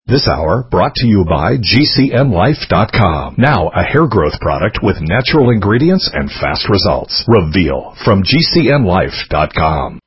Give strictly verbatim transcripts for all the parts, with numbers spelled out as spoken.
This hour brought to you by G C N Life dot com. Now a hair growth product with natural ingredients and fast results. Reveal from G C N Life dot com.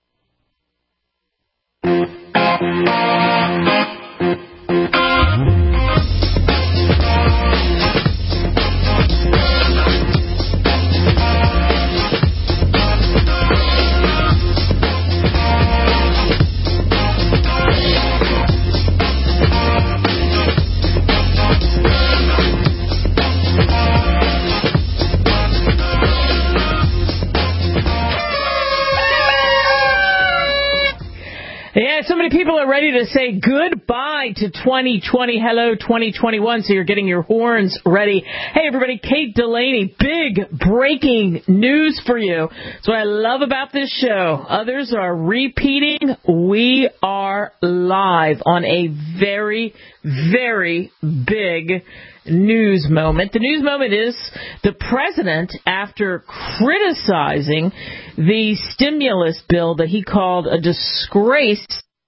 Yeah, so many people are ready to say goodbye to twenty twenty. Hello, twenty twenty-one. So you're getting your horns ready. Hey, everybody, Kate Delaney, big breaking news for you. That's what I love about this show. Others are repeating. We are live on a very, very big news moment. The news moment is the president, after criticizing the stimulus bill that he called a disgrace,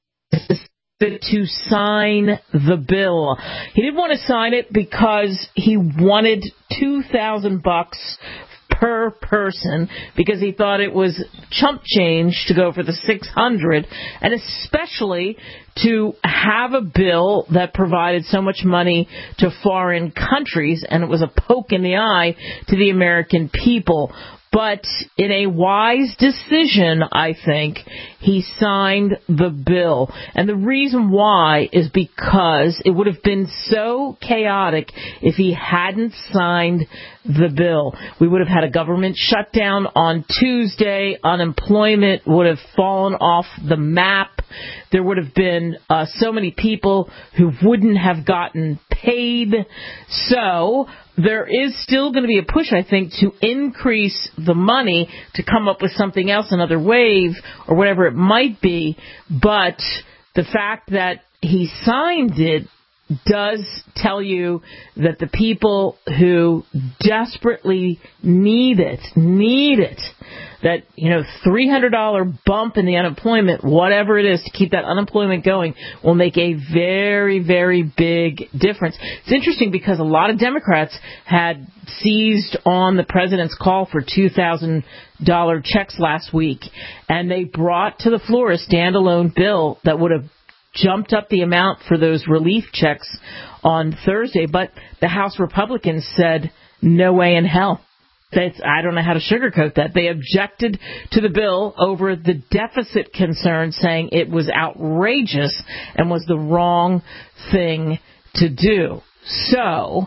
to sign the bill. He didn't want to sign it because he wanted two thousand bucks per person, because he thought it was chump change to go for the six hundred, and especially to have a bill that provided so much money to foreign countries, and it was a poke in the eye to the American people. But in a wise decision, I think, he signed the bill. And the reason why is because it would have been so chaotic if he hadn't signed the bill. We would have had a government shutdown on Tuesday. Unemployment would have fallen off the map. There would have been uh, so many people who wouldn't have gotten paid. So there is still going to be a push, I think, to increase the money to come up with something else, another wave or whatever it might be. But the fact that he signed it does tell you that the people who desperately need it, need it, that, you know, three hundred dollars bump in the unemployment, whatever it is, to keep that unemployment going, will make a very, very big difference. It's interesting because a lot of Democrats had seized on the president's call for two thousand dollars checks last week, and they brought to the floor a standalone bill that would have jumped up the amount for those relief checks on Thursday, but the House Republicans said, no way in hell. That's, I don't know how to sugarcoat that. They objected to the bill over the deficit concern, saying it was outrageous and was the wrong thing to do. So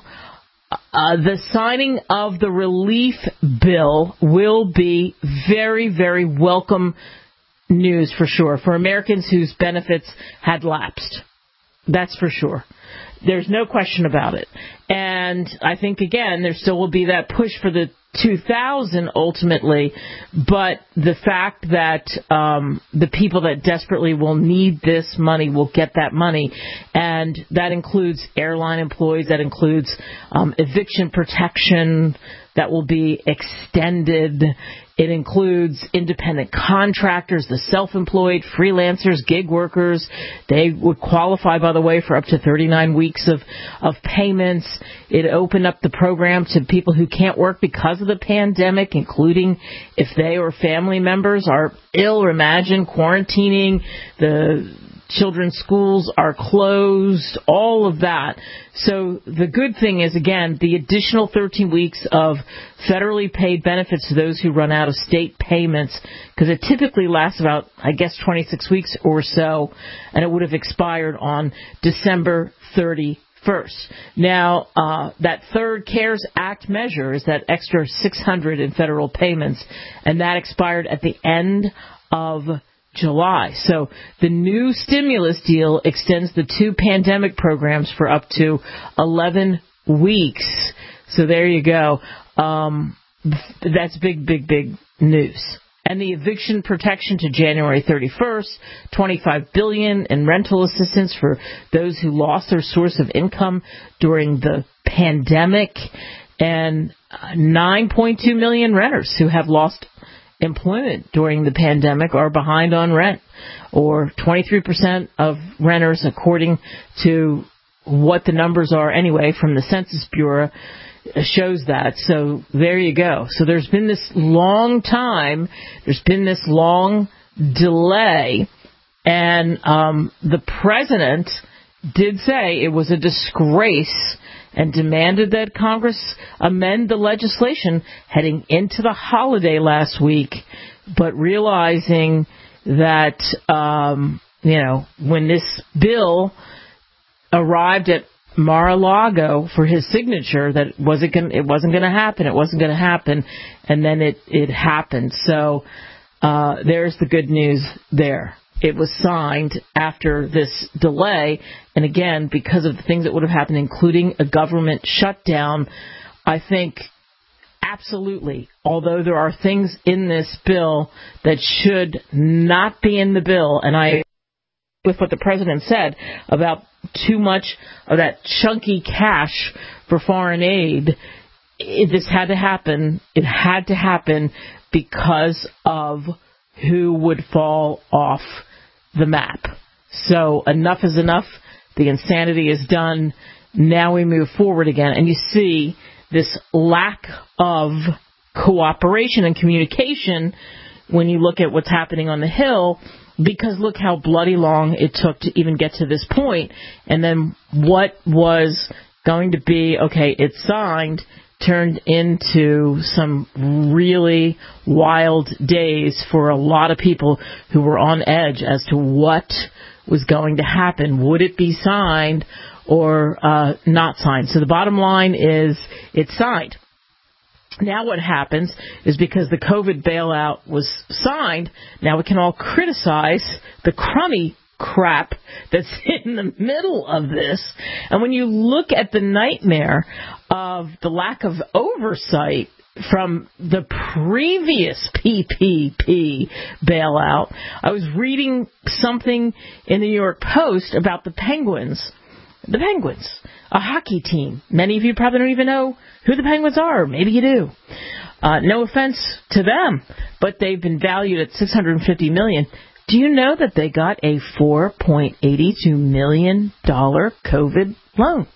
uh, the signing of the relief bill will be very, very welcome news for sure for Americans whose benefits had lapsed. That's for sure. There's no question about it. And I think, again, there still will be that push for the two thousand ultimately, but the fact that um, the people that desperately will need this money will get that money, and that includes airline employees, that includes um, eviction protection that will be extended. It includes independent contractors, the self-employed, freelancers, gig workers. They would qualify, by the way, for up to thirty-nine weeks of, of payments. It opened up the program to people who can't work because of the pandemic, including if they or family members are ill, or imagine quarantining, the children's schools are closed, all of that. So the good thing is, again, the additional thirteen weeks of federally paid benefits to those who run out of state payments, because it typically lasts about, I guess, twenty-six weeks or so, and it would have expired on December thirty-first. Now, uh, that third CARES Act measure is that extra six hundred in federal payments, and that expired at the end of July. So the new stimulus deal extends the two pandemic programs for up to eleven weeks. So there you go. Um, that's big, big, big news. And the eviction protection to January thirty-first, twenty-five billion dollars in rental assistance for those who lost their source of income during the pandemic, and nine point two million renters who have lost employment during the pandemic are behind on rent, or twenty-three percent of renters, according to what the numbers are anyway from the Census Bureau shows that. So there you go. So there's been this long time, there's been this long delay, and um, the president did say it was a disgrace and demanded that Congress amend the legislation heading into the holiday last week, but realizing that, um, you know, when this bill arrived at Mar-a-Lago for his signature, that it wasn't going it wasn't going to happen. It wasn't going to happen, and then it it happened. So uh, there's the good news there. It was signed after this delay, and again, because of the things that would have happened, including a government shutdown, I think absolutely, although there are things in this bill that should not be in the bill, and I agree with what the president said about too much of that chunky cash for foreign aid, it, this had to happen. It had to happen because of who would fall off the map. So enough is enough. The insanity is done. Now we move forward again. And you see this lack of cooperation and communication when you look at what's happening on the Hill, because look how bloody long it took to even get to this point. And then what was going to be, okay, it's signed, turned into some really wild days for a lot of people who were on edge as to what was going to happen. Would it be signed or uh, not signed? So the bottom line is it's signed. Now what happens is because the COVID bailout was signed, now we can all criticize the crummy crap that's in the middle of this. And when you look at the nightmare of the lack of oversight from the previous P P P bailout, I was reading something in the New York Post about the Penguins. The Penguins, a hockey team. Many of you probably don't even know who the Penguins are. Maybe you do. Uh, no offense to them, but they've been valued at six hundred fifty million dollars. Do you know that they got a four point eight two million dollars COVID loan?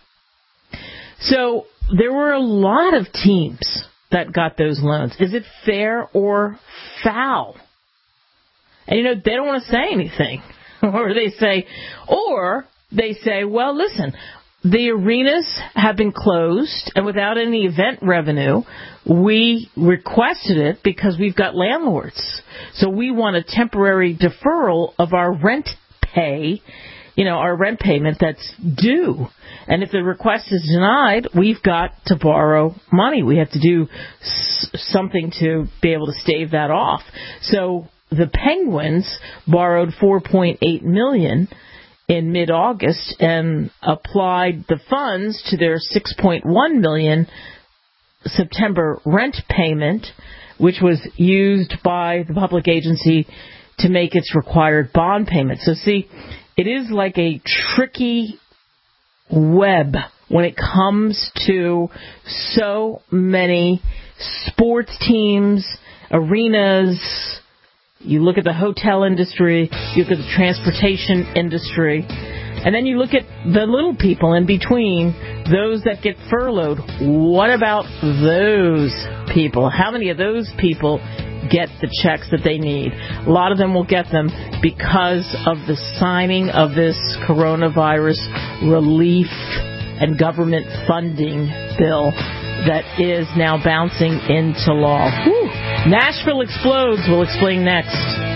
So there were a lot of teams that got those loans. Is it fair or foul? And, you know, they don't want to say anything. Or they say, or they say, well, listen, the arenas have been closed, and without any event revenue, we requested it because we've got landlords. So we want a temporary deferral of our rent pay, you know, our rent payment that's due. And if the request is denied, we've got to borrow money. We have to do s- something to be able to stave that off. So the Penguins borrowed four point eight million dollars in mid-August and applied the funds to their six point one million dollars September rent payment, which was used by the public agency to make its required bond payment. So see, it is like a tricky web when it comes to so many sports teams, arenas. You look at the hotel industry, you look at the transportation industry, and then you look at the little people in between, those that get furloughed. What about those people? How many of those people get the checks that they need? A lot of them will get them because of the signing of this coronavirus relief and government funding bill that is now bouncing into law. Whew. Nashville explodes. We'll explain next.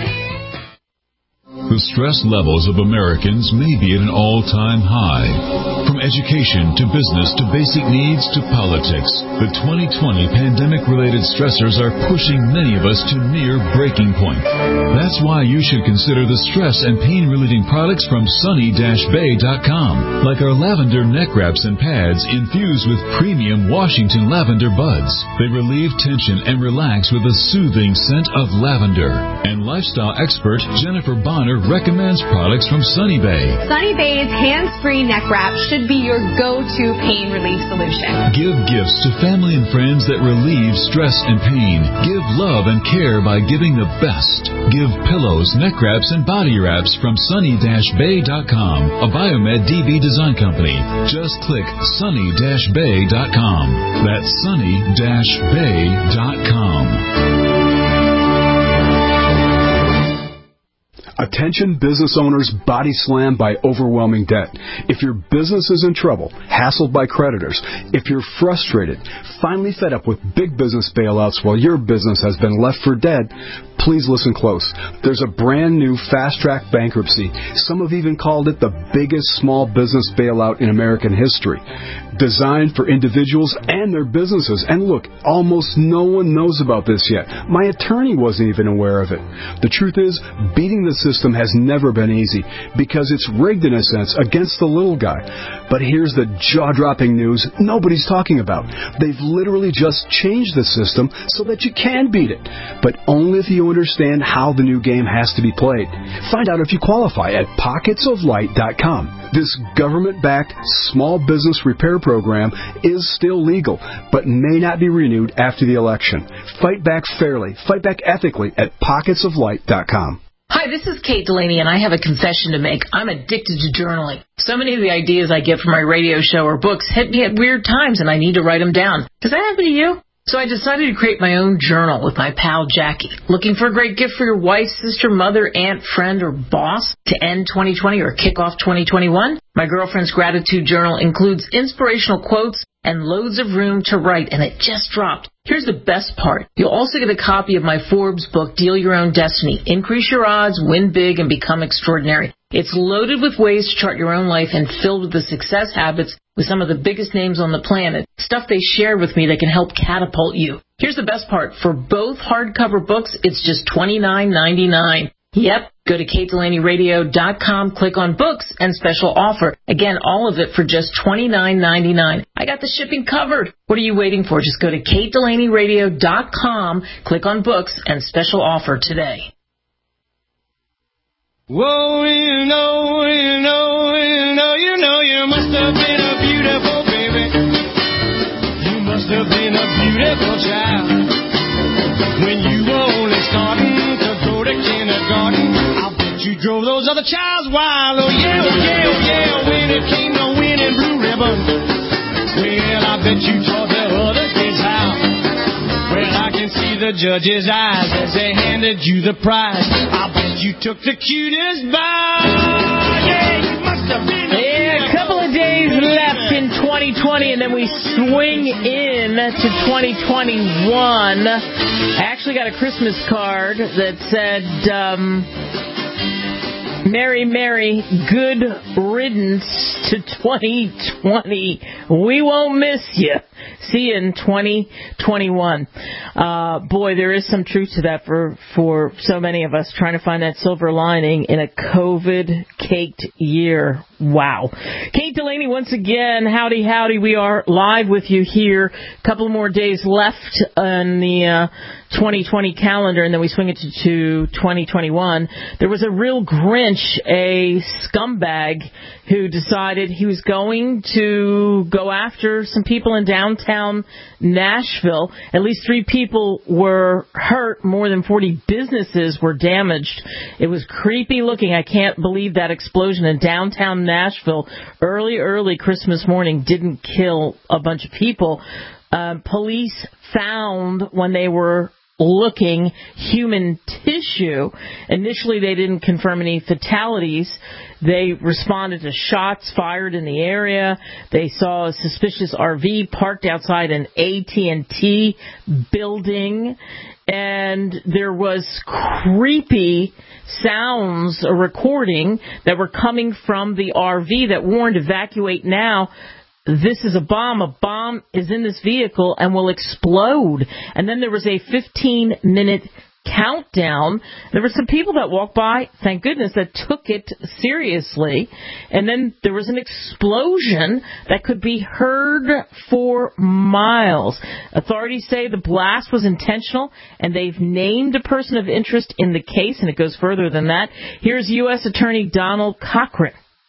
The stress levels of Americans may be at an all-time high. From education to business to basic needs to politics, the twenty twenty pandemic-related stressors are pushing many of us to near breaking point. That's why you should consider the stress and pain-relieving products from sunny dash bay dot com, like our lavender neck wraps and pads infused with premium Washington lavender buds. They relieve tension and relax with a soothing scent of lavender. And and lifestyle expert Jennifer Bonner recommends products from Sunny Bay. Sunny Bay's hands-free neck wrap should be your go-to pain relief solution. Give gifts to family and friends that relieve stress and pain. Give love and care by giving the best. Give pillows, neck wraps, and body wraps from sunny dash bay dot com, a Biomed D B design company. Just click sunny dash bay dot com. That's sunny dash bay dot com. Attention business owners body slammed by overwhelming debt. If your business is in trouble, hassled by creditors, if you're frustrated, finally fed up with big business bailouts while your business has been left for dead, please listen close. There's a brand new fast-track bankruptcy. Some have even called it the biggest small business bailout in American history. Designed for individuals and their businesses. And look, almost no one knows about this yet. My attorney wasn't even aware of it. The truth is, beating the system has never been easy because it's rigged in a sense against the little guy. But here's the jaw-dropping news nobody's talking about. They've literally just changed the system so that you can beat it. But only if you understand how the new game has to be played. Find out if you qualify at pockets of light dot com. This government-backed small business repair program is still legal, but may not be renewed after the election. Fight back fairly. Fight back ethically at pockets of light dot com. Hi, this is Kate Delaney, and I have a confession to make. I'm addicted to journaling. So many of the ideas I get from my radio show or books hit me at weird times, and I need to write them down. Does that happen to you? So I decided to create my own journal with my pal Jackie. Looking for a great gift for your wife, sister, mother, aunt, friend, or boss to end twenty twenty or kick off twenty twenty-one? My girlfriend's gratitude journal includes inspirational quotes and loads of room to write, and it just dropped. Here's the best part. You'll also get a copy of my Forbes book, Deal Your Own Destiny. Increase your odds, win big, and become extraordinary. It's loaded with ways to chart your own life and filled with the success habits with some of the biggest names on the planet. Stuff they share with me that can help catapult you. Here's the best part. For both hardcover books, it's just twenty-nine ninety-nine. Yep. Go to kate delaney radio dot com, click on books, and special offer. Again, all of it for just twenty-nine ninety-nine. I got the shipping covered. What are you waiting for? Just go to kate delaney radio dot com, click on books, and special offer today. Whoa, you know, you know, you know, you know, you must have been a beautiful baby. You must have been a beautiful child. When you were only starting to go to kindergarten, I'll bet you drove those other childs wild. Oh yeah, oh yeah, oh yeah, when it came to winning blue ribbon. Well, I bet you taught the other kids how. Well, I can see the judge's eyes as they handed you the prize. I bet you took the cutest bow. Yeah, you must have been a Yeah, a couple of days left in twenty twenty, and then we swing in to twenty twenty-one. I actually got a Christmas card that said, um, Merry, Merry, good riddance to twenty twenty. We won't miss you. See you in twenty twenty-one. Uh, boy, there is some truth to that for, for so many of us trying to find that silver lining in a COVID-caked year. Wow. Kate Delaney, once again, howdy, howdy. We are live with you here. A couple more days left on the uh, twenty twenty calendar, and then we swing it to, to twenty twenty-one. There was a real Grinch, a scumbag, who decided he was going to go after some people in downtown Nashville. At least three people were hurt. More than forty businesses were damaged. It was creepy looking. I can't believe that explosion in downtown Nashville early, early Christmas morning didn't kill a bunch of people. Uh, police found, when they were looking, human tissue. Initially, they didn't confirm any fatalities. They responded to shots fired in the area. They saw a suspicious R V parked outside an A T and T building. And there was creepy sounds, a recording, that were coming from the R V that warned, evacuate now. This is a bomb. A bomb is in this vehicle and will explode. And then there was a fifteen-minute countdown. There were some people that walked by, thank goodness, that took it seriously. And then there was an explosion that could be heard for miles. Authorities say the blast was intentional, and they've named a person of interest in the case, and it goes further than that. Here's U S Attorney Donald Cochran.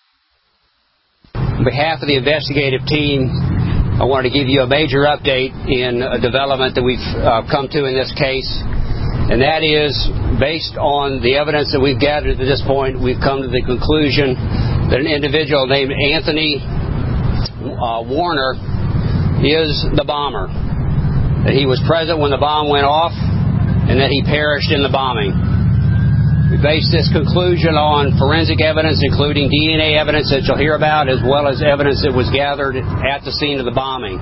On behalf of the investigative team, I wanted to give you a major update in a development that we've uh, come to in this case. And that is, based on the evidence that we've gathered at this point, we've come to the conclusion that an individual named Anthony uh, Warner is the bomber. That he was present when the bomb went off, and that he perished in the bombing. We base this conclusion on forensic evidence, including D N A evidence that you'll hear about, as well as evidence that was gathered at the scene of the bombing.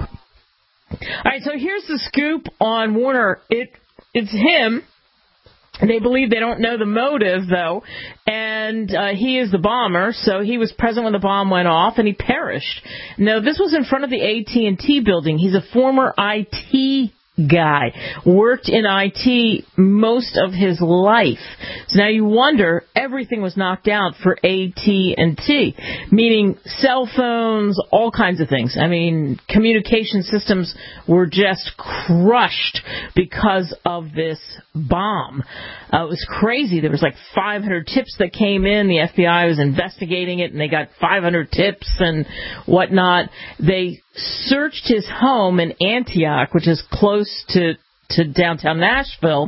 All right, so here's the scoop on Warner. It It's him. They believe they don't know the motive, though, and uh, he is the bomber, so he was present when the bomb went off, and he perished. Now, this was in front of the A T and T building. He's a former I T guy, worked in I T most of his life. So now you wonder, everything was knocked out for A T and T, meaning cell phones, all kinds of things. I mean, communication systems were just crushed because of this bomb. Uh, it was crazy. There was like five hundred tips that came in. The F B I was investigating it, and they got five hundred tips and whatnot. They searched his home in Antioch, which is close to, to downtown Nashville,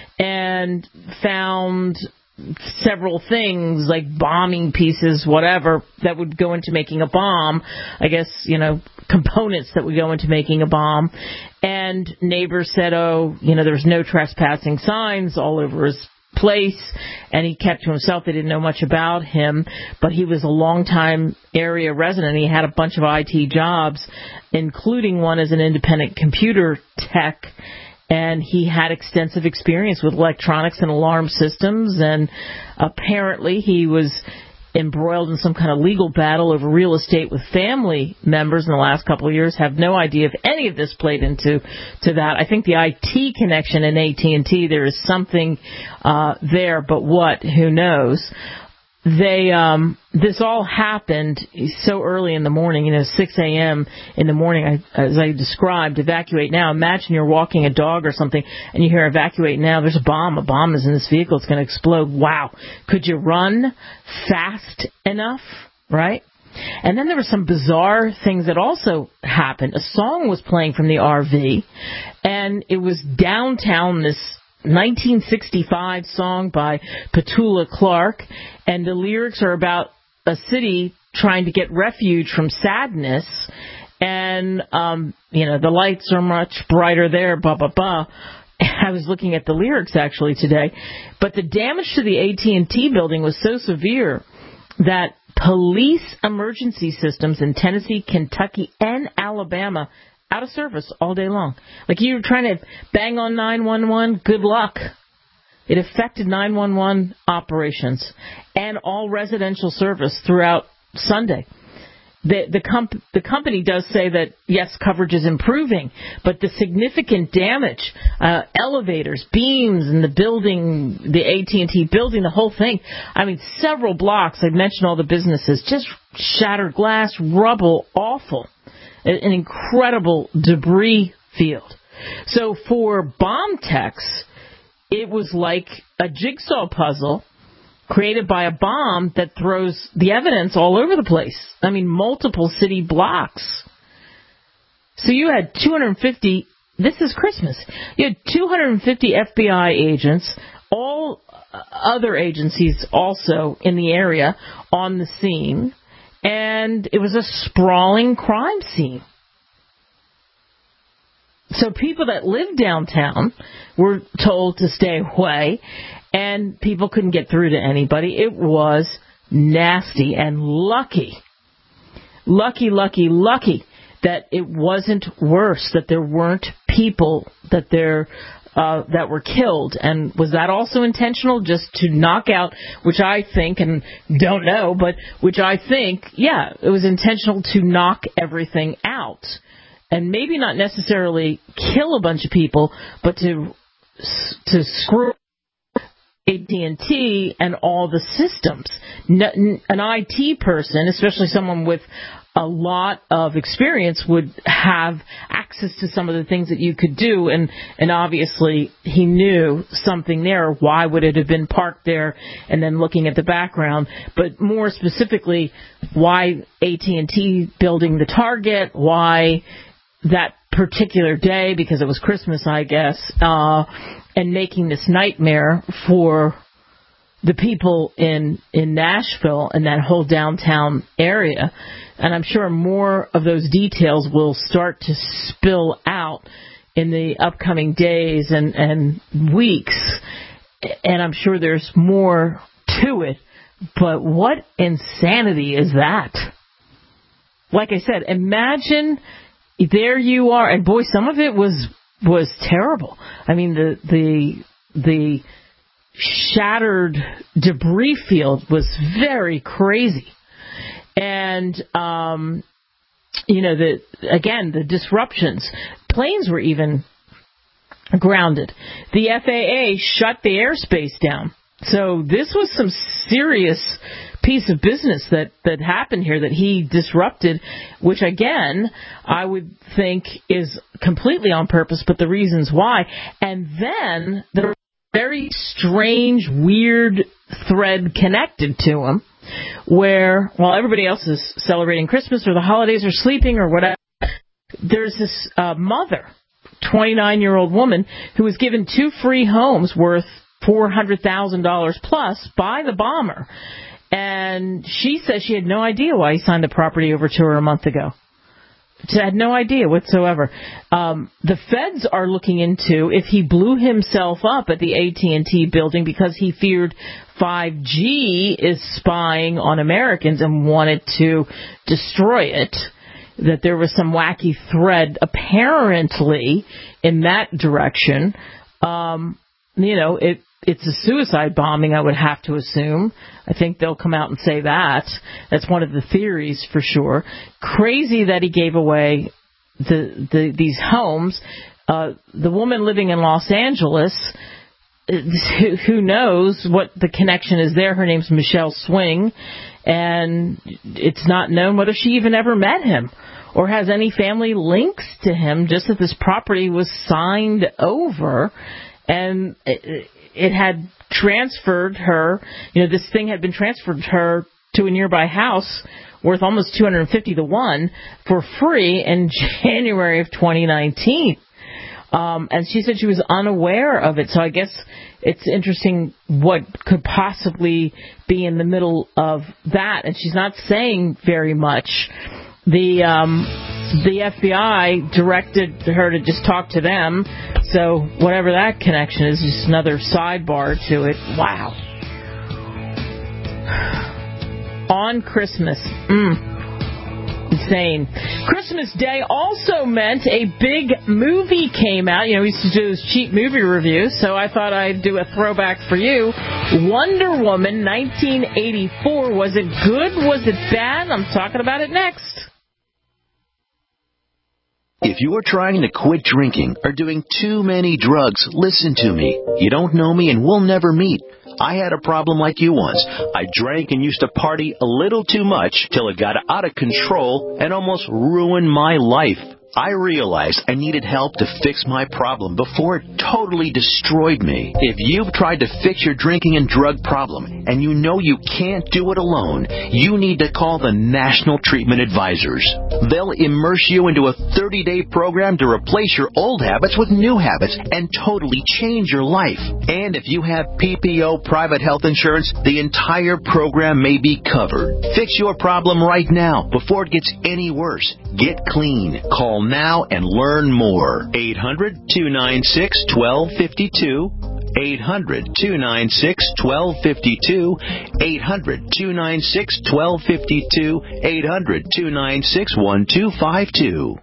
and found several things like bombing pieces, whatever, that would go into making a bomb. I guess, you know, components that would go into making a bomb. And neighbors said, oh, you know, there was no trespassing signs all over his place, and he kept to himself. They didn't know much about him, but he was a longtime area resident. He had a bunch of I T jobs, including one as an independent computer tech, and he had extensive experience with electronics and alarm systems, and apparently he was embroiled in some kind of legal battle over real estate with family members in the last couple of years. Have no idea if any of this played into to that. I think the I T connection in A T and T, there is something uh, there, but what? Who knows? They um, this all happened so early in the morning, you know, six a.m. in the morning, I, as I described. Evacuate now. Imagine you're walking a dog or something, and you hear evacuate now. There's a bomb. A bomb is in this vehicle. It's going to explode. Wow. Could you run fast enough, right? And then there were some bizarre things that also happened. A song was playing from the R V, and it was downtown, this nineteen sixty-five song by Petula Clark, and the lyrics are about a city trying to get refuge from sadness, and, um, you know, the lights are much brighter there, blah, blah, blah. I was looking at the lyrics, actually, today, but the damage to the A T and T building was so severe that police emergency systems in Tennessee, Kentucky, and Alabama out of service all day long. Like, you were trying to bang on nine one one, good luck. It affected nine one one operations and all residential service throughout Sunday. The the, comp- the company does say that, yes, coverage is improving, but the significant damage, uh, elevators, beams in the building, the A T and T building, the whole thing, I mean, several blocks, I mentioned all the businesses, just shattered glass, rubble, awful. An incredible debris field. So for bomb techs, it was like a jigsaw puzzle created by a bomb that throws the evidence all over the place. I mean, multiple city blocks. So you had two hundred fifty, this is Christmas, you had two hundred fifty F B I agents, all other agencies also in the area on the scene, and it was a sprawling crime scene. So people that lived downtown were told to stay away, and people couldn't get through to anybody. It was nasty, and lucky, lucky, lucky, lucky that it wasn't worse, that there weren't people that there Uh, that were killed. And was that also intentional, just to knock out, which I think, and don't know, but which I think, yeah, it was intentional to knock everything out. And maybe not necessarily kill a bunch of people, but to to screw A T and T and all the systems. An I T person, especially someone with a lot of experience, would have access to some of the things that you could do, and, and obviously he knew something there. Why would it have been parked there? And then looking at the background, but more specifically, why A T and T building the Target? Why that particular day? Because it was Christmas, I guess, uh, and making this nightmare for the people in, in Nashville and that whole downtown area. And I'm sure more of those details will start to spill out in the upcoming days and, and weeks. And I'm sure there's more to it. But what insanity is that? Like I said, imagine there you are. And boy, some of it was was terrible. I mean, the the the shattered debris field was very crazy. And, um, you know, the again, the disruptions. Planes were even grounded. The F A A shut the airspace down. So this was some serious piece of business that, that happened here that he disrupted, which, again, I would think is completely on purpose, but the reasons why. And then the very strange, weird thread connected to him, where while everybody else is celebrating Christmas or the holidays or sleeping or whatever, there's this uh, mother, twenty-nine-year-old woman, who was given two free homes worth four hundred thousand dollars plus by the bomber. And she says she had no idea why he signed the property over to her a month ago. She had no idea whatsoever. Um, the feds are looking into if he blew himself up at the A T and T building because he feared five G is spying on Americans and wanted to destroy it, that there was some wacky thread apparently in that direction. Um, you know, it, it's a suicide bombing, I would have to assume. I think they'll come out and say that. That's one of the theories for sure. Crazy that he gave away the, the these homes. Uh, the woman living in Los Angeles, who, who knows what the connection is there? Her name's Michelle Swing, and it's not known whether she even ever met him or has any family links to him, just that this property was signed over. And it, it had transferred her, you know, this thing had been transferred her to a nearby house worth almost two hundred fifty to one for free in January of twenty nineteen. Um, and she said she was unaware of it. So I guess it's interesting what could possibly be in the middle of that. And she's not saying very much. The um, the F B I directed her to just talk to them. So whatever that connection is, just another sidebar to it. Wow. On Christmas. Mm. Insane. Christmas Day also meant a big movie came out. You know, we used to do those cheap movie reviews, so I thought I'd do a throwback for you. Wonder Woman nineteen eighty-four. Was it good? Was it bad? I'm talking about it next. If you are trying to quit drinking or doing too many drugs, listen to me. You don't know me and we'll never meet. I had a problem like you once. I drank and used to party a little too much till it got out of control and almost ruined my life. I realized I needed help to fix my problem before it totally destroyed me. If you've tried to fix your drinking and drug problem and you know you can't do it alone, you need to call the National Treatment Advisors. They'll immerse you into a thirty-day program to replace your old habits with new habits and totally change your life. And if you have P P O private health insurance, the entire program may be covered. Fix your problem right now before it gets any worse. Get clean. Call now and learn more. eight hundred, two nine six, one two five two. eight hundred, two nine six, one two five two. eight hundred, two nine six, one two five two. eight hundred, two nine six, one two five two.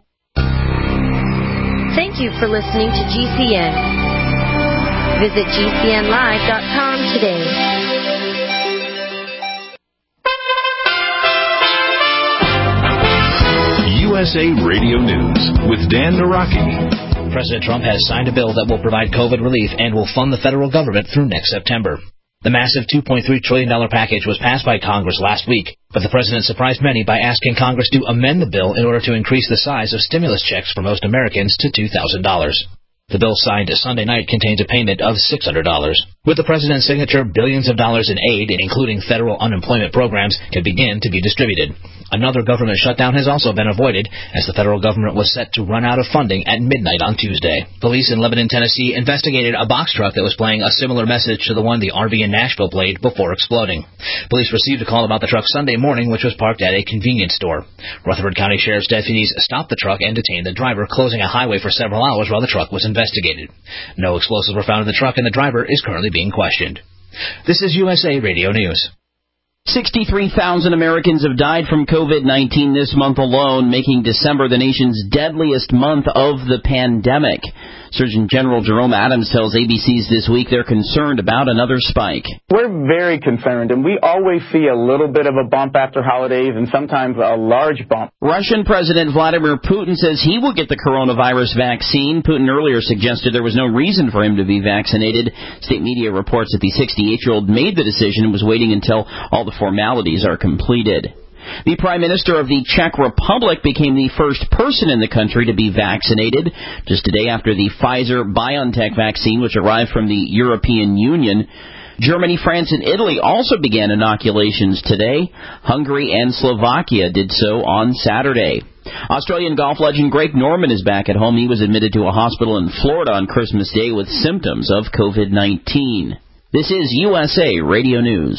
Thank you for listening to G C N. Visit G C N live dot com today. U S A Radio News with Dan Naraki. President Trump has signed a bill that will provide COVID relief and will fund the federal government through next September. The massive two point three trillion dollars package was passed by Congress last week, but the president surprised many by asking Congress to amend the bill in order to increase the size of stimulus checks for most Americans to two thousand dollars. The bill signed Sunday night contains a payment of six hundred dollars. With the president's signature, billions of dollars in aid, including federal unemployment programs, can begin to be distributed. Another government shutdown has also been avoided, as the federal government was set to run out of funding at midnight on Tuesday. Police in Lebanon, Tennessee, investigated a box truck that was playing a similar message to the one the R V in Nashville played before exploding. Police received a call about the truck Sunday morning, which was parked at a convenience store. Rutherford County Sheriff's deputies stopped the truck and detained the driver, closing a highway for several hours while the truck was investigated. No explosives were found in the truck, and the driver is currently being questioned. This is U S A Radio News. sixty-three thousand Americans have died from COVID nineteen this month alone, making December the nation's deadliest month of the pandemic. Surgeon General Jerome Adams tells A B C's This Week they're concerned about another spike. We're very concerned, and we always see a little bit of a bump after holidays and sometimes a large bump. Russian President Vladimir Putin says he will get the coronavirus vaccine. Putin earlier suggested there was no reason for him to be vaccinated. State media reports that the sixty-eight-year-old made the decision and was waiting until all the formalities are completed. The Prime Minister of the Czech Republic became the first person in the country to be vaccinated just a day after the Pfizer-BioNTech vaccine, which arrived from the European Union. Germany, France, and Italy also began inoculations today. Hungary and Slovakia did so on Saturday. Australian golf legend Greg Norman is back at home. He was admitted to a hospital in Florida on Christmas Day with symptoms of COVID nineteen. This is U S A Radio News.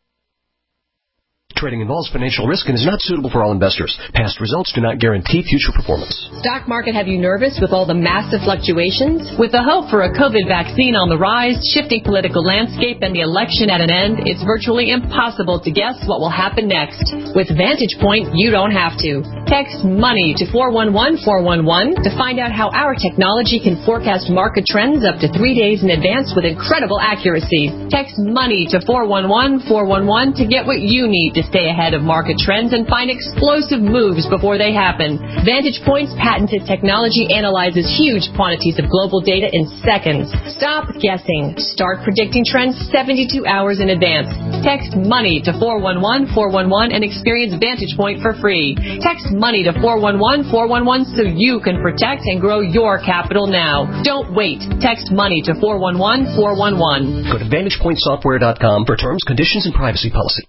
Trading involves financial risk and is not suitable for all investors. Past results do not guarantee future performance. Stock market have you nervous with all the massive fluctuations? With the hope for a COVID vaccine on the rise, shifting political landscape, and the election at an end, it's virtually impossible to guess what will happen next. With Vantage Point, you don't have to. Text MONEY to four one one four one one to find out how our technology can forecast market trends up to three days in advance with incredible accuracy. Text MONEY to four one one four one one to get what you need to stay ahead of market trends and find explosive moves before they happen. Vantage Point's patented technology analyzes huge quantities of global data in seconds. Stop guessing. Start predicting trends seventy-two hours in advance. Text MONEY to four one one four one one and experience Vantage Point for free. Text MONEY to four one one four one one so you can protect and grow your capital now. Don't wait. Text MONEY to four one one four one one. Go to vantage point software dot com for terms, conditions, and privacy policy.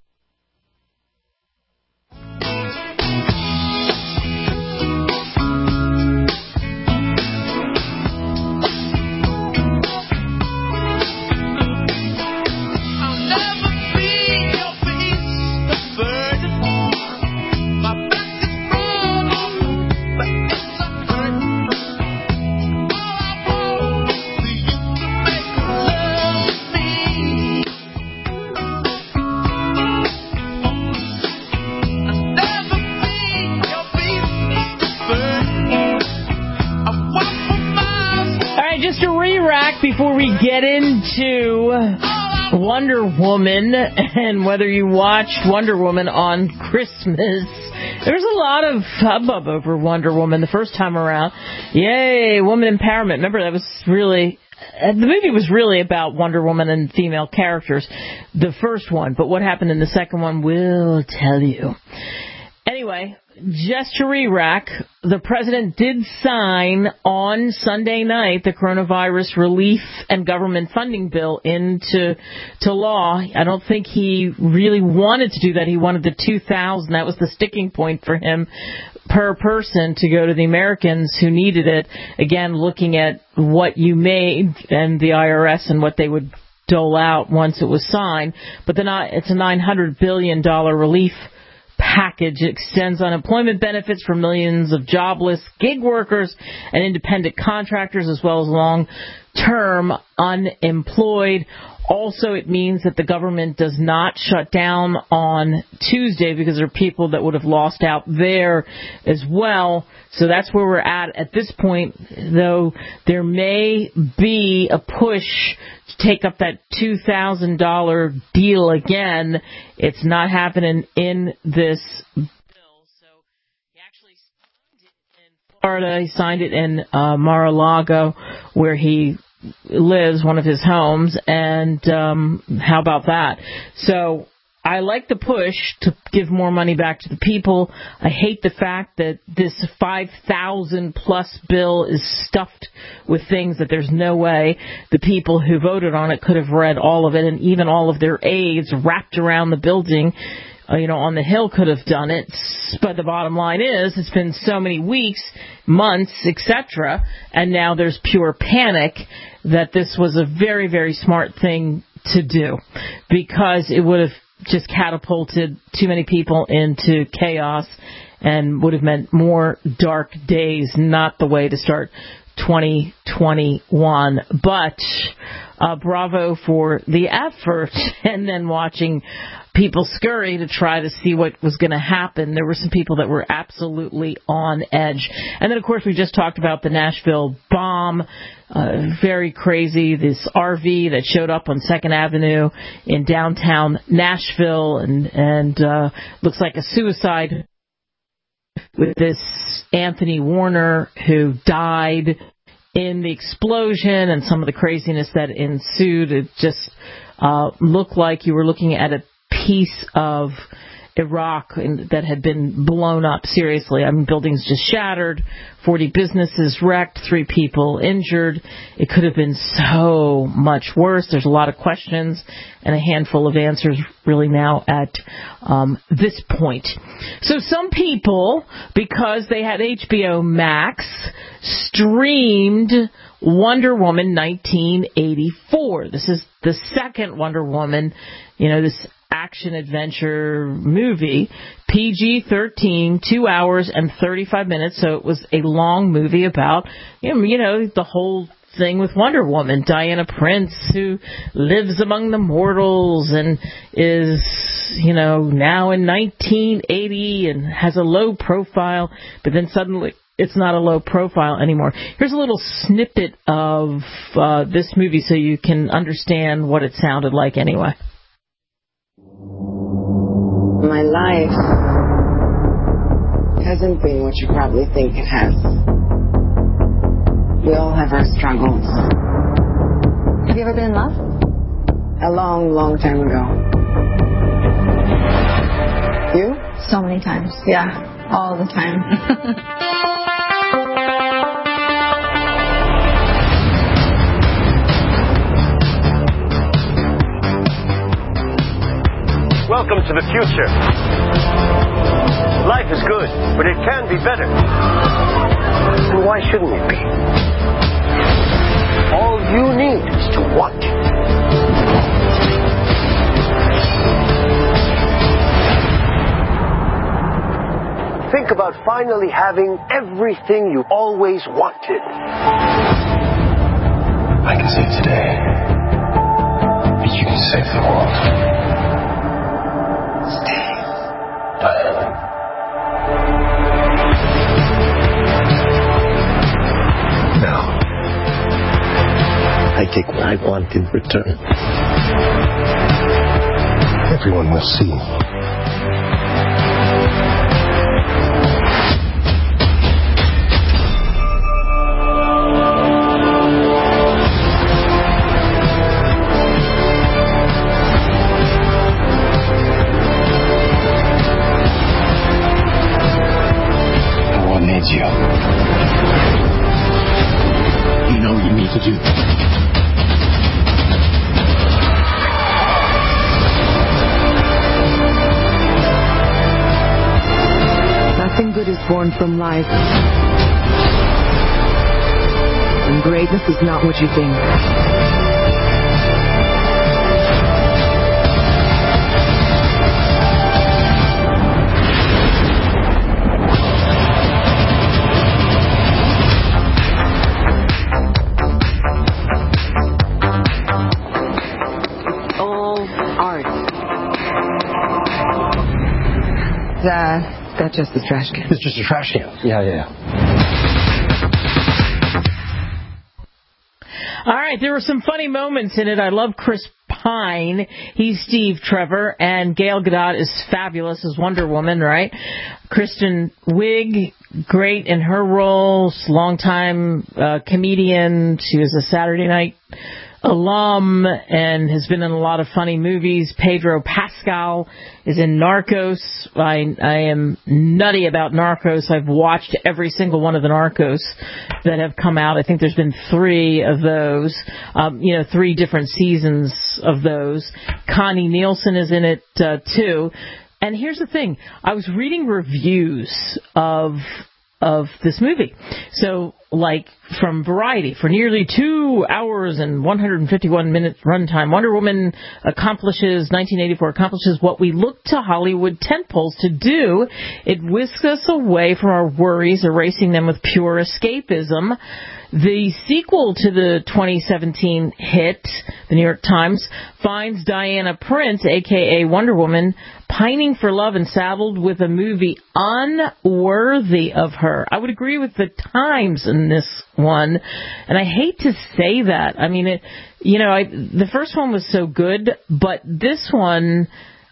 Before we get into Wonder Woman and whether you watched Wonder Woman on Christmas, there's a lot of hubbub over Wonder Woman the first time around. Yay, woman empowerment. Remember, that was really... The movie was really about Wonder Woman and female characters, the first one. But what happened in the second one, we'll tell you. Anyway, just to re-rack, the president did sign on Sunday night the coronavirus relief and government funding bill into to law. I don't think he really wanted to do that. He wanted the two thousand. That was the sticking point for him per person to go to the Americans who needed it. Again, looking at what you made and the I R S and what they would dole out once it was signed. But the, it's a nine hundred billion dollars relief package. It extends unemployment benefits for millions of jobless gig workers and independent contractors, as well as long-term unemployed. Also, it means that the government does not shut down on Tuesday because there are people that would have lost out there as well. So that's where we're at at this point, though there may be a push to take up that two thousand dollars deal again. It's not happening in this bill. So he actually Florida. He signed it in uh, Mar-a-Lago, where he lives, one of his homes. And um, how about that? So I like the push to give more money back to the people. I hate the fact that this five thousand plus bill is stuffed with things that there's no way the people who voted on it could have read all of it, and even all of their aides wrapped around the building, uh, you know, on the Hill could have done it. But the bottom line is, it's been so many weeks, months, et cetera, and now there's pure panic that this was a very, very smart thing to do, because it would have just catapulted too many people into chaos and would have meant more dark days. Not the way to start twenty twenty-one. But uh, bravo for the effort. And then watching people scurry to try to see what was going to happen. There were some people that were absolutely on edge. And then, of course, we just talked about the Nashville bomb. Uh, very crazy. This R V that showed up on Second Avenue in downtown Nashville, and, and uh, looks like a suicide, with this Anthony Warner who died in the explosion and some of the craziness that ensued. It just uh, looked like you were looking at a piece of Iraq that had been blown up seriously. I mean, buildings just shattered, forty businesses wrecked, three people injured. It could have been so much worse. There's a lot of questions and a handful of answers really now at um, this point. So some people, because they had H B O Max, streamed Wonder Woman nineteen eighty-four. This is the second Wonder Woman, you know, this action-adventure movie, P G thirteen, two hours and thirty-five minutes, so it was a long movie about, you know, the whole thing with Wonder Woman, Diana Prince, who lives among the mortals and is, you know, now in nineteen eighty and has a low profile, but then suddenly it's not a low profile anymore. Here's a little snippet of uh, this movie so you can understand what it sounded like anyway. My life hasn't been what you probably think it has. We all have our struggles. Have you ever been in love? A long, long time ago. You? So many times. Yeah, all the time. Welcome to the future. Life is good, but it can be better. And why shouldn't it be? All you need is to want it. Think about finally having everything you always wanted. I can save today, but you can save the world. Now, I take what I want in return. Everyone will see. You. You know what you need to do. Nothing good is born from life. And greatness is not what you think. That, that's just the trash can. It's just a trash can. Yeah, yeah, yeah. All right, there were some funny moments in it. I love Chris Pine. He's Steve Trevor, and Gal Gadot is fabulous as Wonder Woman, right? Kristen Wiig, great in her role, longtime uh, comedian. She was a Saturday Night alum and has been in a lot of funny movies. Pedro Pascal is in Narcos. I, I am nutty about Narcos. I've watched every single one of the Narcos that have come out. I think there's been three of those, um, you know, three different seasons of those. Connie Nielsen is in it, uh, too. And here's the thing. I was reading reviews of of this movie. So, like, from Variety, for nearly two hours and one hundred fifty-one minutes runtime, Wonder Woman accomplishes, nineteen eighty-four accomplishes what we look to Hollywood tentpoles to do. It whisks us away from our worries, erasing them with pure escapism. The sequel to the twenty seventeen hit, the New York Times, finds Diana Prince, a k a. Wonder Woman, pining for love and saddled with a movie unworthy of her. I would agree with the Times in this one, and I hate to say that. I mean, it, you know, I, the first one was so good, but this one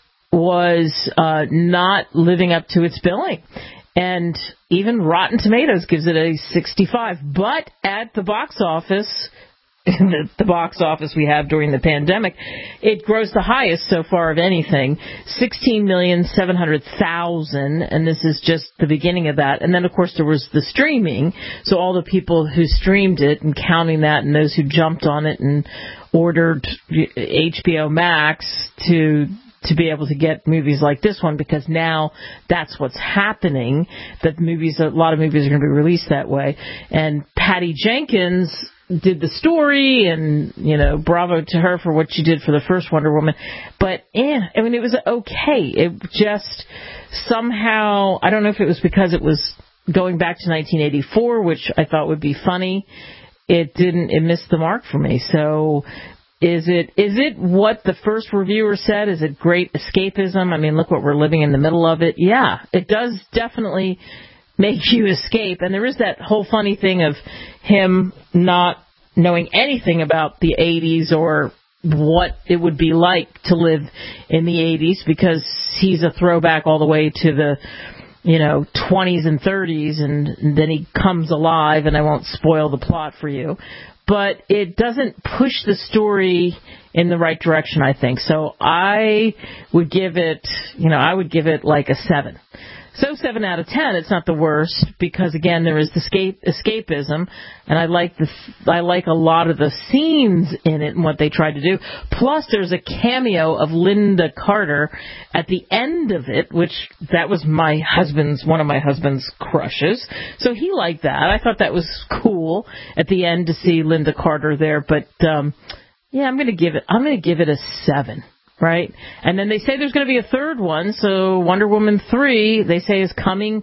was uh, not living up to its billing. And even Rotten Tomatoes gives it a sixty-five. But at the box office, the, the box office we have during the pandemic, it grossed the highest so far of anything, sixteen million seven hundred thousand, and this is just the beginning of that. And then, of course, there was the streaming, so all the people who streamed it and counting that and those who jumped on it and ordered H B O Max to... to be able to get movies like this one, because now that's what's happening, that movies, a lot of movies are going to be released that way. And Patty Jenkins did the story, and, you know, bravo to her for what she did for the first Wonder Woman. But, eh, I mean, it was okay. It just somehow, I don't know if it was because it was going back to nineteen eighty-four, which I thought would be funny. It didn't, it missed the mark for me. So, Is it is it what the first reviewer said? Is it great escapism? I mean, look what we're living in the middle of it. Yeah, it does definitely make you escape. And there is that whole funny thing of him not knowing anything about the eighties or what it would be like to live in the eighties, because he's a throwback all the way to the, you know, twenties and thirties, and, and then he comes alive, and I won't spoil the plot for you. But it doesn't push the story in the right direction, I think. So I would give it, you know, I would give it like a seven. So seven out of ten. It's not the worst, because again, there is the escape, escapism, and I like the I like a lot of the scenes in it and what they tried to do. Plus, there's a cameo of Linda Carter at the end of it, which that was my husband's one of my husband's crushes. So he liked that. I thought that was cool at the end to see Linda Carter there. But um, yeah, I'm going to give it. I'm going to give it a seven. Right? And then they say there's going to be a third one, so Wonder Woman three, they say, is coming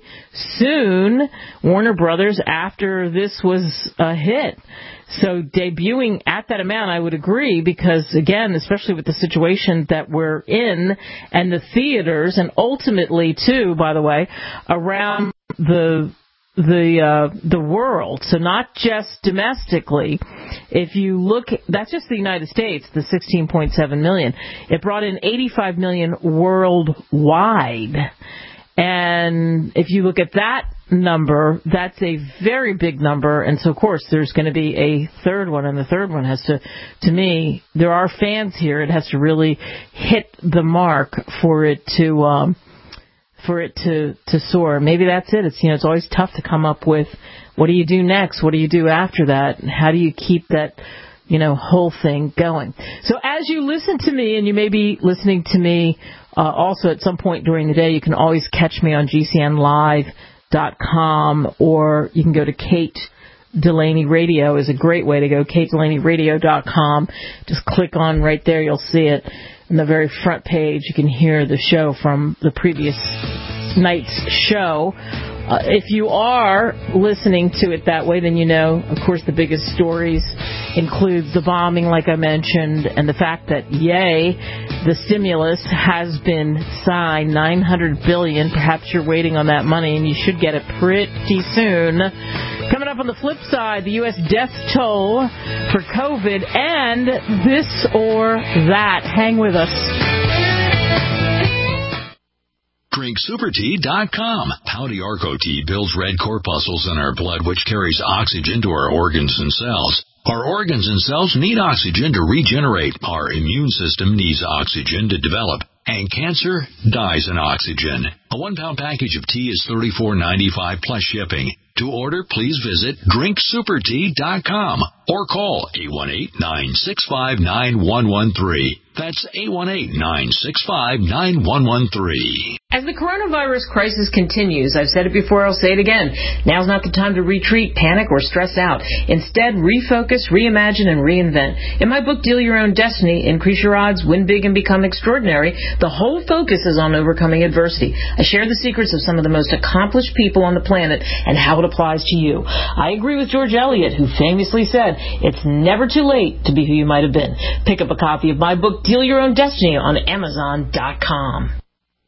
soon. Warner Brothers, after this was a hit. So debuting at that amount, I would agree, because, again, especially with the situation that we're in and the theaters, and ultimately, too, by the way, around the... the uh, the world, so not just domestically. If you look, that's just the United States, the sixteen point seven million. It brought in eighty-five million worldwide. And if you look at that number, that's a very big number. And so, of course, there's going to be a third one, and the third one has to, to me, there are fans here. It has to really hit the mark for it to... Um, for it to, to soar. Maybe that's it. It's, you know, it's always tough to come up with what do you do next? What do you do after that? And how do you keep that, you know, whole thing going? So as you listen to me, and you may be listening to me uh, also at some point during the day, you can always catch me on G C N live dot com, or you can go to Kate Delaney Radio is a great way to go. Kate Delaney Radio dot com. Just click on right there. You'll see it. On the very front page, you can hear the show from the previous night's show. Uh, if you are listening to it that way, then you know, of course, the biggest stories include the bombing, like I mentioned, and the fact that, yay, the stimulus has been signed, nine hundred billion dollars. Perhaps you're waiting on that money, and you should get it pretty soon. Coming up on the flip side, the U S death toll for COVID, and this or that. Hang with us. drink super tea dot com. Pouty Arco tea builds red corpuscles in our blood, which carries oxygen to our organs and cells. Our organs and cells need oxygen to regenerate. Our immune system needs oxygen to develop. And cancer dies in oxygen. A one-pound package of tea is thirty-four ninety-five plus shipping. To order, please visit drink super tea dot com or call eight one eight, nine six five, nine one one three. That's eight one eight, nine six five, nine one one three. As the coronavirus crisis continues, I've said it before, I'll say it again, now's not the time to retreat, panic, or stress out. Instead, refocus, reimagine, and reinvent. In my book, Deal Your Own Destiny, Increase Your Odds, Win Big, and Become Extraordinary, the whole focus is on overcoming adversity. I share the secrets of some of the most accomplished people on the planet and how it applies to you. I agree with George Eliot, who famously said, it's never too late to be who you might have been. Pick up a copy of my book, Deal Your Own Destiny, on amazon dot com.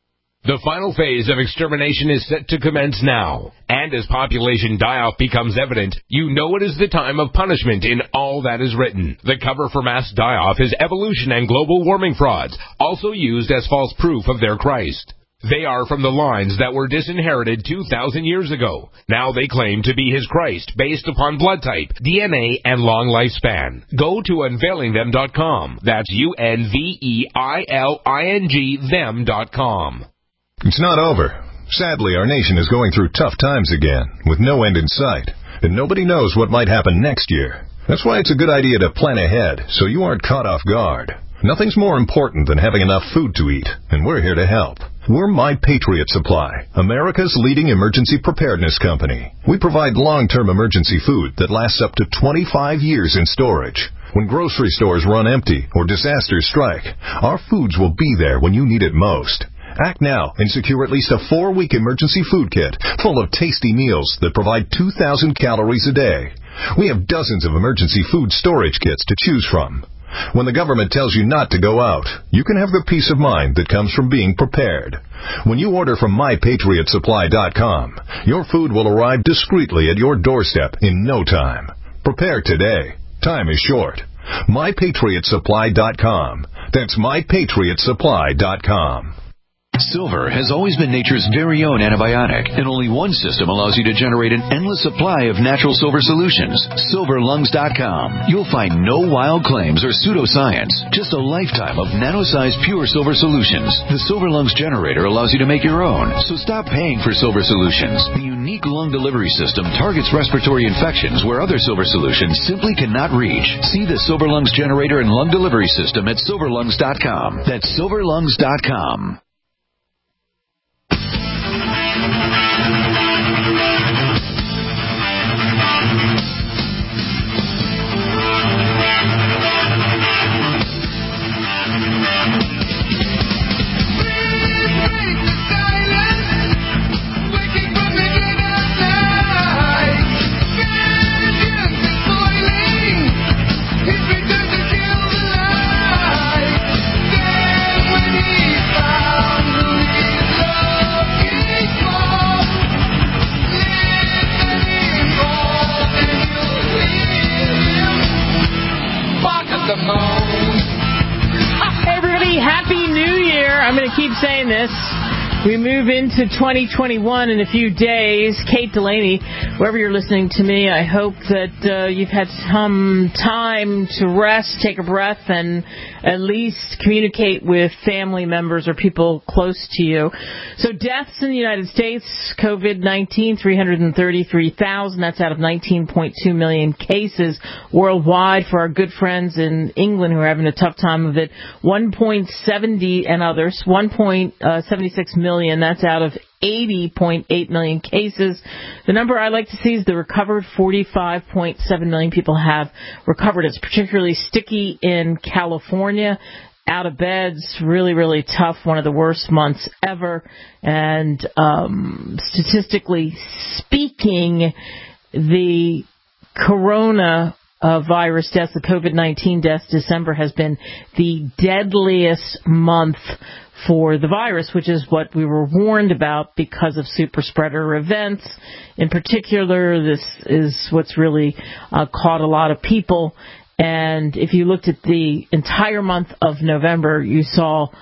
The final phase of extermination is set to commence now. And as population die-off becomes evident, you know it is the time of punishment in all that is written. The cover for mass die-off is evolution and global warming frauds, also used as false proof of their Christ. They are from the lines that were disinherited two thousand years ago. Now they claim to be his Christ based upon blood type, D N A, and long lifespan. Go to unveiling them dot com. That's U N V E I L I N G them dot com. It's not over. Sadly, our nation is going through tough times again, with no end in sight, and nobody knows what might happen next year. That's why it's a good idea to plan ahead, so you aren't caught off guard. Nothing's more important than having enough food to eat, and we're here to help. We're My Patriot Supply, America's leading emergency preparedness company. We provide long-term emergency food that lasts up to twenty-five years in storage. When grocery stores run empty or disasters strike, our foods will be there when you need it most. Act now and secure at least a four-week emergency food kit full of tasty meals that provide two thousand calories a day. We have dozens of emergency food storage kits to choose from. When the government tells you not to go out, you can have the peace of mind that comes from being prepared. When you order from my patriot supply dot com, your food will arrive discreetly at your doorstep in no time. Prepare today. Time is short. my patriot supply dot com. That's my patriot supply dot com. Silver has always been nature's very own antibiotic, and only one system allows you to generate an endless supply of natural silver solutions. silver lungs dot com. You'll find no wild claims or pseudoscience, just a lifetime of nano-sized pure silver solutions. The Silver Lungs generator allows you to make your own, so stop paying for silver solutions. The unique lung delivery system targets respiratory infections where other silver solutions simply cannot reach. See the Silver Lungs generator and lung delivery system at silver lungs dot com. That's silver lungs dot com. I'm going to keep saying this. We move into twenty twenty-one in a few days. Kate Delaney, wherever you're listening to me, I hope that uh, you've had some time to rest, take a breath, and at least communicate with family members or people close to you. So deaths in the United States, COVID nineteen, three hundred thirty-three thousand. That's out of nineteen point two million cases worldwide. For our good friends in England who are having a tough time of it, one point seven zero and others, one point seven six million. That's out of eighty point eight million cases. The number I like to see is the recovered. forty-five point seven million people have recovered. It's particularly sticky in California. Out of beds, really, really tough. One of the worst months ever. And um, statistically speaking, the corona uh, virus deaths, the COVID nineteen deaths, December has been the deadliest month for the virus, which is what we were warned about because of super spreader events. In particular, this is what's really uh, caught a lot of people. And if you looked at the entire month of November, you saw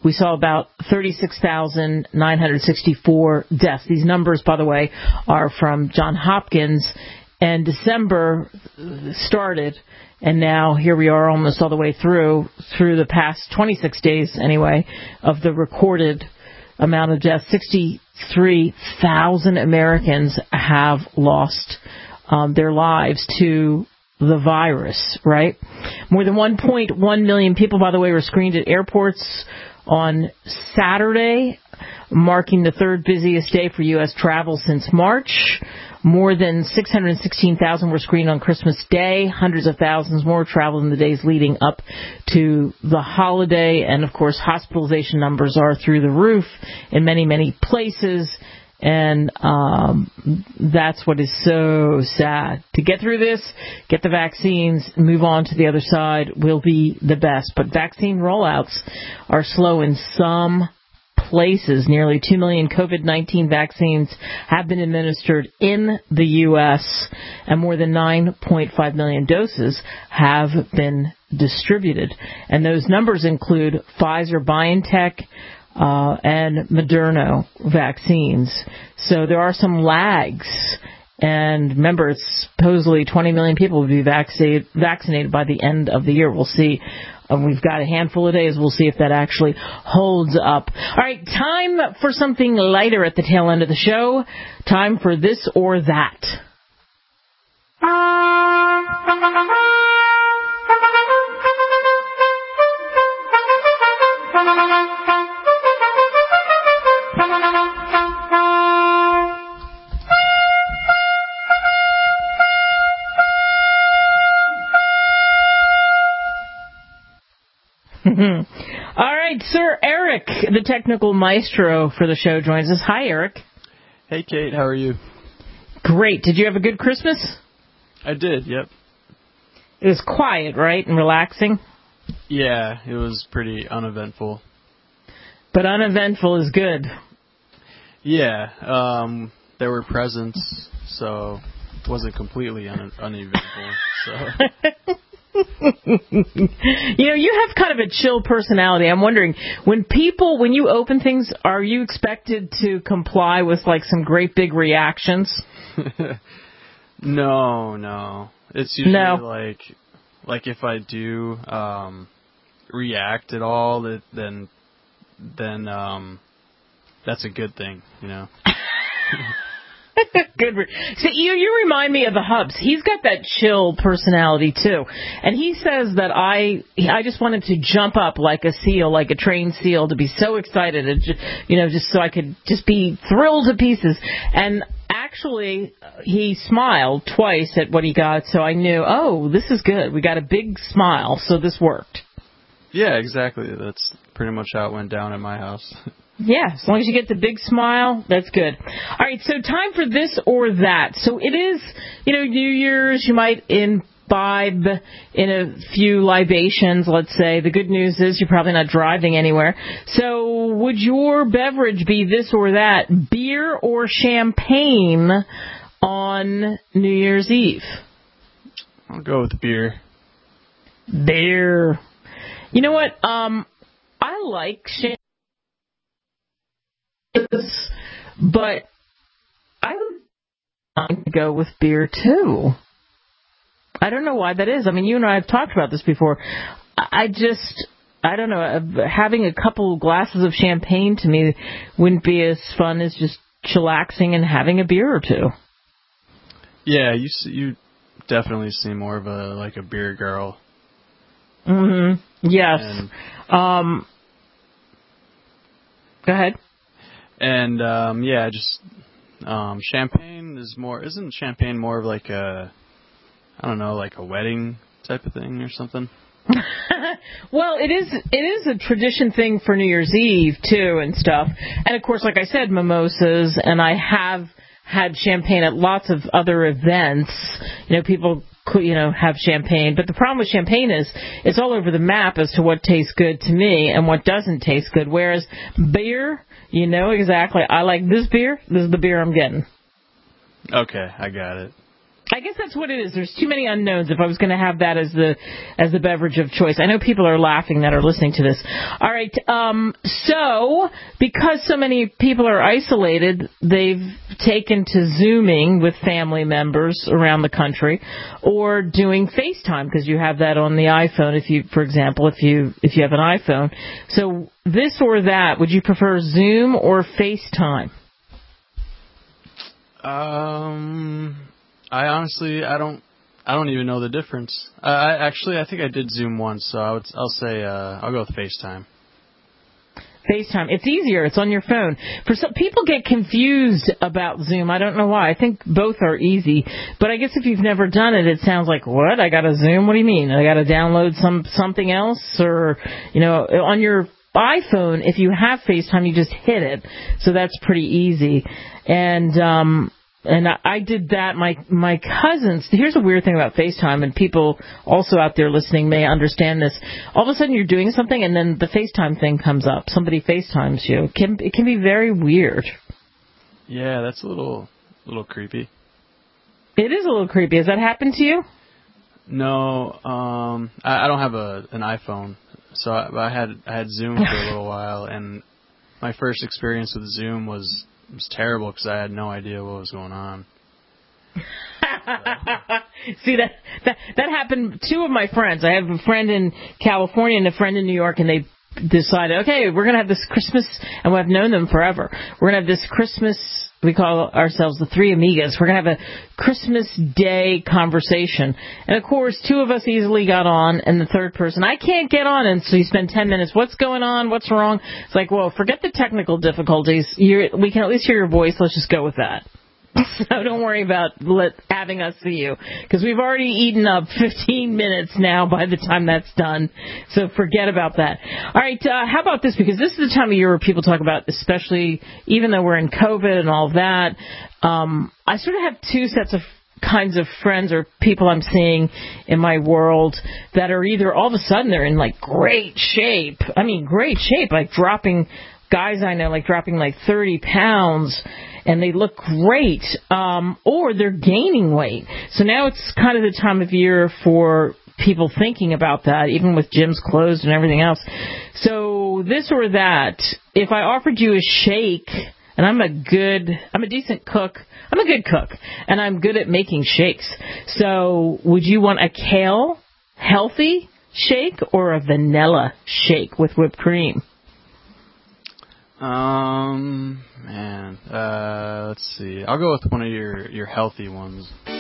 we saw about thirty-six thousand nine hundred sixty-four deaths. These numbers, by the way, are from Johns Hopkins, and December started, and now here we are almost all the way through, through the past twenty-six days anyway, of the recorded amount of deaths. sixty-three thousand Americans have lost um, their lives to the virus, right? More than one point one million people, by the way, were screened at airports on Saturday, marking the third busiest day for U S travel since March. More than six hundred sixteen thousand were screened on Christmas Day. Hundreds of thousands more traveled in the days leading up to the holiday. And, of course, hospitalization numbers are through the roof in many, many places. And um, that's what is so sad. To get through this, get the vaccines, move on to the other side will be the best. But vaccine rollouts are slow in some places. Nearly two million COVID nineteen vaccines have been administered in the U S, and more than nine point five million doses have been distributed. And those numbers include Pfizer, BioNTech, Uh, and Moderna vaccines. So there are some lags. And remember, it's supposedly twenty million people will be vaccinated, vaccinated by the end of the year. We'll see. Um, we've got a handful of days. We'll see if that actually holds up. All right, time for something lighter at the tail end of the show. Time for this or that. All right, Sir Eric, the technical maestro for the show, joins us. Hi, Eric. Hey, Kate. How are you? Great. Did you have a good Christmas? I did, yep. It was quiet, right, and relaxing? Yeah, it was pretty uneventful. But uneventful is good. Yeah, um, there were presents, so it wasn't completely un- uneventful. So. You know, you have kind of a chill personality. I'm wondering, when people, when you open things, are you expected to comply with, like, some great big reactions? No, no. It's usually no. like, like if I do um, react at all, that, then, then um, that's a good thing, you know. Good. See, you you remind me of the Hubs. He's got that chill personality too, and he says that I I just wanted to jump up like a seal, like a trained seal, to be so excited, and just, you know, just so I could just be thrilled to pieces. And actually, he smiled twice at what he got, so I knew, oh, this is good. We got a big smile, so this worked. Yeah, exactly. That's pretty much how it went down at my house. Yeah, as long as you get the big smile, that's good. All right, so time for this or that. So it is, you know, New Year's. You might imbibe in a few libations, let's say. The good news is you're probably not driving anywhere. So would your beverage be this or that, beer or champagne on New Year's Eve? I'll go with beer. Beer. You know what? Um, I like champagne. But I would go with beer, too. I don't know why that is. I mean, you and I have talked about this before. I just, I don't know, having a couple glasses of champagne to me wouldn't be as fun as just chillaxing and having a beer or two. Yeah, you you definitely seem more of a, like a beer girl. Mm-hmm. Yes. And, um, go ahead. And, um, yeah, just, um, champagne is more, isn't champagne more of like a, I don't know, like a wedding type of thing or something? Well, it is, it is a tradition thing for New Year's Eve, too, and stuff. And, of course, like I said, mimosas, and I have had champagne at lots of other events. You know, people could, you know, have champagne. But the problem with champagne is it's all over the map as to what tastes good to me and what doesn't taste good. Whereas beer, you know exactly, I like this beer, this is the beer I'm getting. Okay, I got it. I guess that's what it is. There's too many unknowns if I was going to have that as the as the beverage of choice. I know people are laughing that are listening to this. All right. Um, so because so many people are isolated, they've taken to Zooming with family members around the country or doing FaceTime because you have that on the iPhone. If you, for example, if you if you have an iPhone. So this or that, would you prefer Zoom or FaceTime? Um... I honestly, I don't, I don't even know the difference. I, I actually, I think I did Zoom once, so I would, I'll say, uh, I'll go with FaceTime. FaceTime. It's easier. It's on your phone. For some people get confused about Zoom. I don't know why. I think both are easy. But I guess if you've never done it, it sounds like, what? I got to Zoom? What do you mean? I got to download some something else? Or, you know, on your iPhone, if you have FaceTime, you just hit it. So that's pretty easy. And, um... And I did that. My my cousins, here's a weird thing about FaceTime, and people also out there listening may understand this. All of a sudden you're doing something, and then the FaceTime thing comes up. Somebody FaceTimes you. It can, it can be very weird. Yeah, that's a little little creepy. It is a little creepy. Has that happened to you? No, um, I, I don't have a an iPhone, so I, I had I had Zoom for a little while, and my first experience with Zoom was... It was terrible because I had no idea what was going on. See, that, that that happened. Two of my friends. I have a friend in California and a friend in New York, and they decided, okay, we're going to have this Christmas, and we've known them forever. We're going to have this Christmas, we call ourselves the Three Amigas. We're going to have a Christmas Day conversation. And, of course, two of us easily got on, and the third person, I can't get on, and so you spend ten minutes, what's going on, what's wrong? It's like, well, forget the technical difficulties. You're, we can at least hear your voice. Let's just go with that. So don't worry about let, having us see you, because we've already eaten up fifteen minutes now by the time that's done. So forget about that. All right, uh, how about this? Because this is the time of year where people talk about, especially even though we're in COVID and all of that, um, I sort of have two sets of kinds of friends or people I'm seeing in my world that are either all of a sudden they're in like great shape. I mean, great shape, like dropping, guys I know, like dropping like thirty pounds. And they look great, um, or they're gaining weight. So now it's kind of the time of year for people thinking about that, even with gyms closed and everything else. So this or that, if I offered you a shake, and I'm a good, I'm a decent cook, I'm a good cook, and I'm good at making shakes. So would you want a kale healthy shake or a vanilla shake with whipped cream? Um, man, uh, let's see. I'll go with one of your, your healthy ones. Good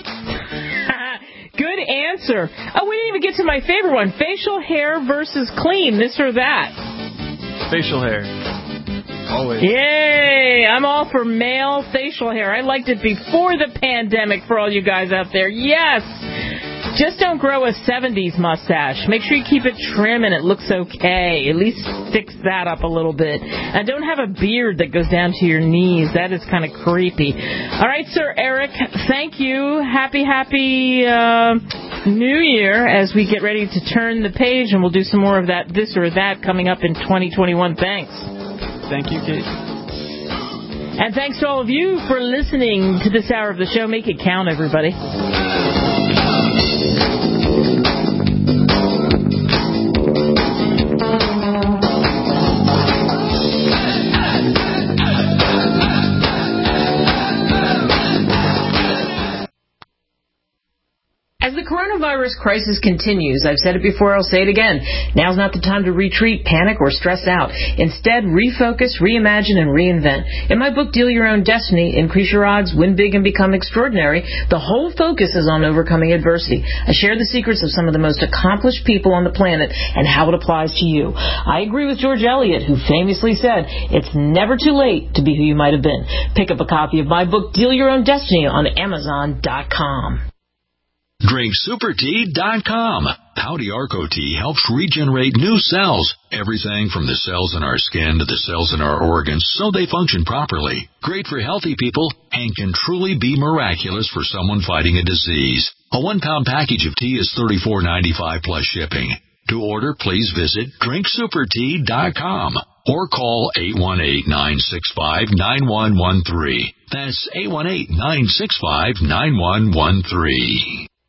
answer. Oh, we didn't even get to my favorite one. Facial hair versus clean, this or that. Facial hair. Always. Yay! I'm all for male facial hair. I liked it before the pandemic for all you guys out there. Yes! Just don't grow a seventies mustache. Make sure you keep it trim and it looks okay. At least fix that up a little bit. And don't have a beard that goes down to your knees. That is kind of creepy. All right, Sir Eric, thank you. Happy, happy uh, New Year as we get ready to turn the page, and we'll do some more of that, this or that, coming up in twenty twenty-one. Thanks. Thank you, Kate. And thanks to all of you for listening to this hour of the show. Make it count, everybody. As the coronavirus crisis continues, I've said it before, I'll say it again. Now's not the time to retreat, panic, or stress out. Instead, refocus, reimagine, and reinvent. In my book, Deal Your Own Destiny, Increase Your Odds, Win Big, and Become Extraordinary, the whole focus is on overcoming adversity. I share the secrets of some of the most accomplished people on the planet and how it applies to you. I agree with George Eliot, who famously said, it's never too late to be who you might have been. Pick up a copy of my book, Deal Your Own Destiny, on Amazon dot com. Drink Super Tea dot com. Howdy Arco Tea helps regenerate new cells. Everything from the cells in our skin to the cells in our organs so they function properly. Great for healthy people and can truly be miraculous for someone fighting a disease. A one-pound package of tea is thirty-four ninety-five plus shipping. To order, please visit Drink Super Tea dot com. or call eight one eight, nine six five, nine one one three. That's eight one eight, nine six five, nine one one three.